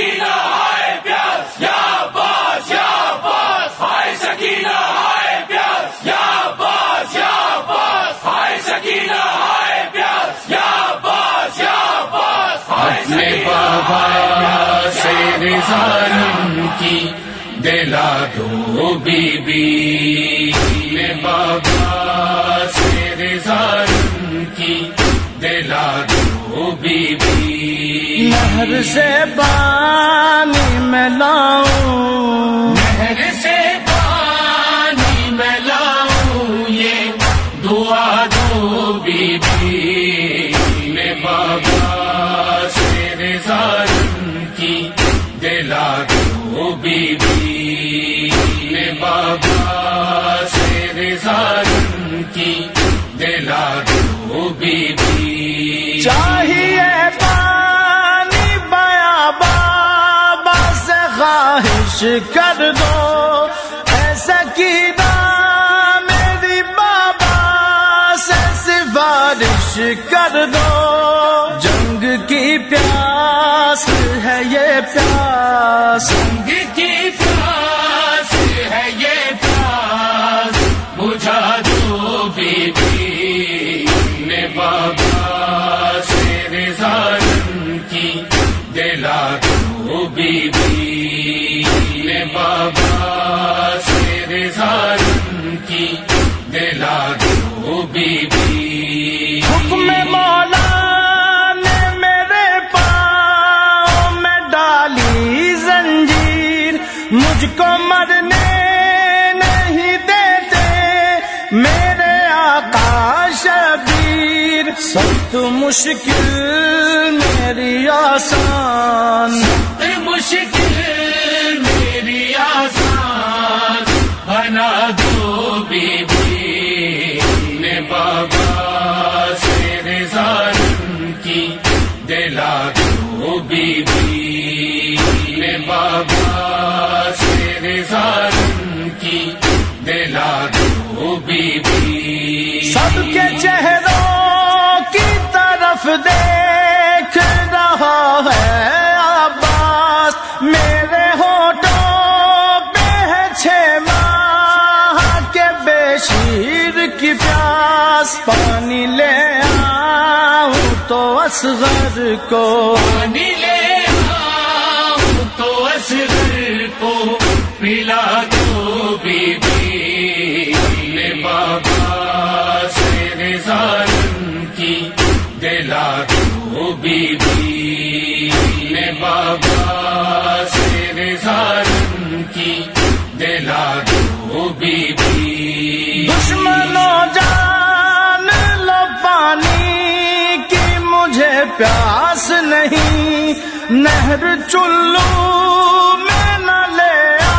سکینہ ہائے پیاس یا عباس یا عباس ہائے سکینہ ہائے پیاس یا عباس یا عباس ہائے سکینہ ہائے پیاس یا عباس یا عباس اپنے بابا سے رضا کی دلا دو بی بی، اپنے بابا سے رضا کی دلا دو بی بی۔ نہر سے پانی میں لاؤں، نہر سے پانی میں لاؤں، یہ دعا دو بی بی، اپنے بابا سے رضا کی دلا دو بی بی، اپنے بابا سے رضا کی دلا دو بی بی۔ چاہیے پانی بیا بابا سے خواہش کر دو، ایسا کینا میری بابا سے سفارش کر دو، جنگ کی پیاس ہے یہ پیاس، جنگ کی پیاس ہے یہ پیاس، بجھا دو بی بی، اپنے بابا سے رضا کی دلا دو بی بی، اپنے بابا سے رضا کی دلا دو بی بی۔ حکم مولا نے میرے پاؤں میں ڈالی زنجیر، مجھ کو مرنے نہیں دیتے میرے آقا شبیر، سخت مشکل میری آسان، مشکل میری آسان بنا دو بی بی، اپنے بابا سے رضا کی دلا دو بی بی، اپنے بابا سے رضا کی دلا دو بی بی۔ سب کے چہروں کی طرف دیکھ رہا ہے عباس، میرے ہونٹوں پہ ہے 6 ماہ کے بے شیر کی پیاس، پانی لے آؤں تو اصغر کو، پانی لے آؤں تو اصغر کو پلا دو بی بی، اپنے بابا سے رضا کی دلا دو بی بی، اپنے بابا سے رضا کی دلا دو بی بی۔ دشمنوں جان لو پانی کی مجھے پیاس نہیں، نہر چلو میں نہ لے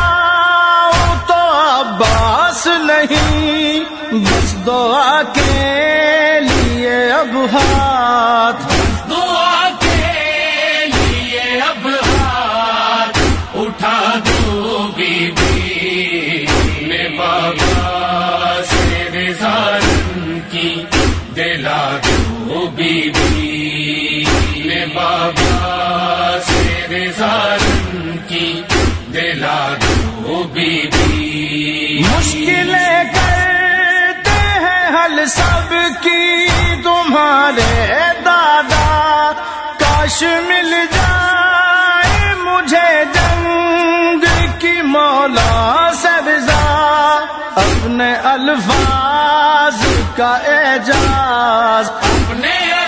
آؤں تو عباس نہیں، بس دعا کے لیے اب ہاتھ، دعا کے لیے اب ہاتھ اٹھا دو بی بی، اپنے بابا سے رضا کی دلا دو بی بی، اپنے بابا سے رضا کی دلا دو بی بی۔ مشکلیں کرتے ہیں حل سب کی تمہارے دادا، کاش مل جائے مجھے جنگ کی مولا سے رضا، اپنے الفاظ کا اعجاز، اپنے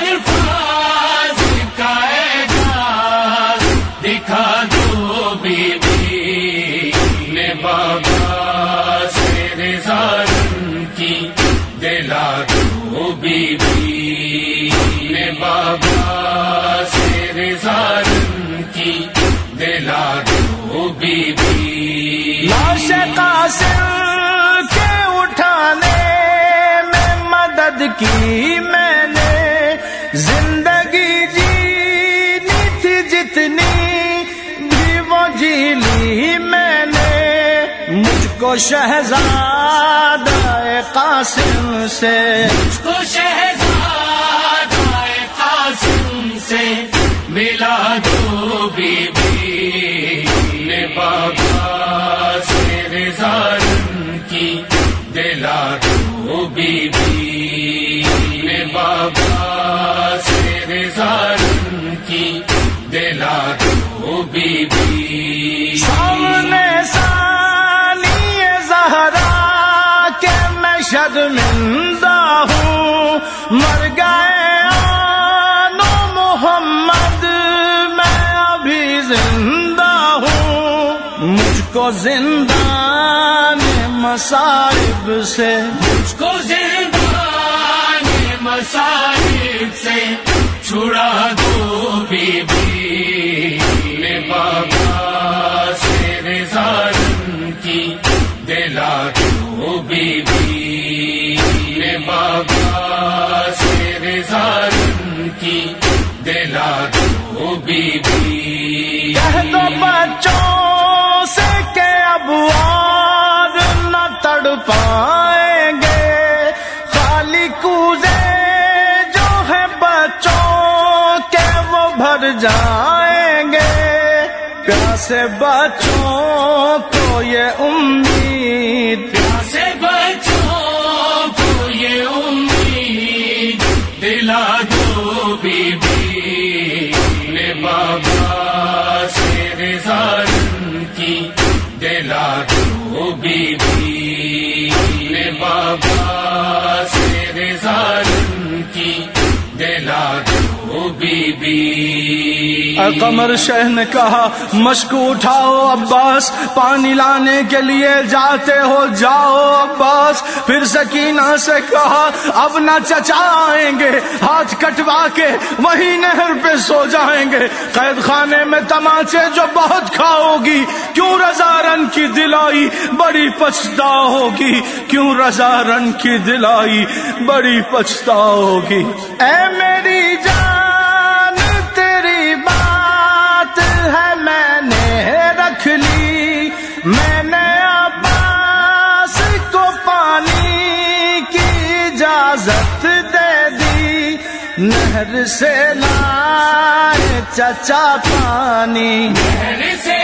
الفاظ کا اعجاز دکھا دو بی بی، اپنے بابا سے رضا کی دلا دو بی بی، اپنے بابا سے رضا کی دلا دو بی بی۔ لاش قاسم کے اٹھانے میں مدد کی میں نے، زندگی جینی تھی جتنی بھی وہ جی لی میں نے، مجھ کو شہزادہ قاسم سے، مجھ کو شہزادہ قاسم سے ملا دو بی بی، بابا سے رضارن کی دلا دو بی بی نے بابا سے رضارن کی دلا دو بی بی سامنے ثانی زہرا کے میں شرمندہ ہوں مر گئے آنو محمد میں ابھی زندہ ہوں مجھ کو زندان مصائب سے مجھ کو زندان مصائب سے چھڑا دو بی بی نے بابا سے رضارن کی دلا دو بی بی نے بابا سے رضارن کی دلا دو بی بی کہہ دو بچوں سے کہ اب اور نہ تڑ پائیں گے خالی کوزے جو ہے بچوں کے وہ بھر جائیں گے پیاسے بچوں کو یہ امید پیاسے بچوں کو یہ امید دلا دو بی بی نے بابا سے رضارن کی دلا دو بی بی نے بابا سے رضارن کی دلا دو بی بی قمر شہ نے کہا مشک اٹھاؤ عباس پانی لانے کے لیے جاتے ہو جاؤ عباس پھر سکینہ سے کہا اب نہ چچا آئیں گے ہاتھ کٹوا کے وہی نہر پہ سو جائیں گے قید خانے میں تماچے جو بہت کھاؤ گی کیوں رضا رن کی دلائی بڑی پچھتاؤ گی کیوں رضا رن کی دلائی بڑی پچھتاؤ گی اے میری جان تیری بات ہے میں نے رکھ لی میں نے عباس کو پانی کی اجازت دے دی نہر سے لائے چچا پانی نہر سے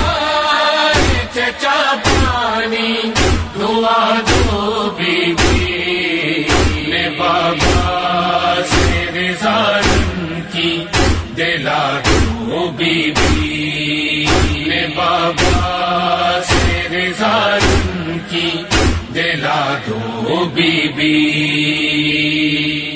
لائے چچا پانی دعا دو بی بی نے بابا سے رضارن کی دلا دو بی بی نے بابا سے رضارن کی دلا دو بی بی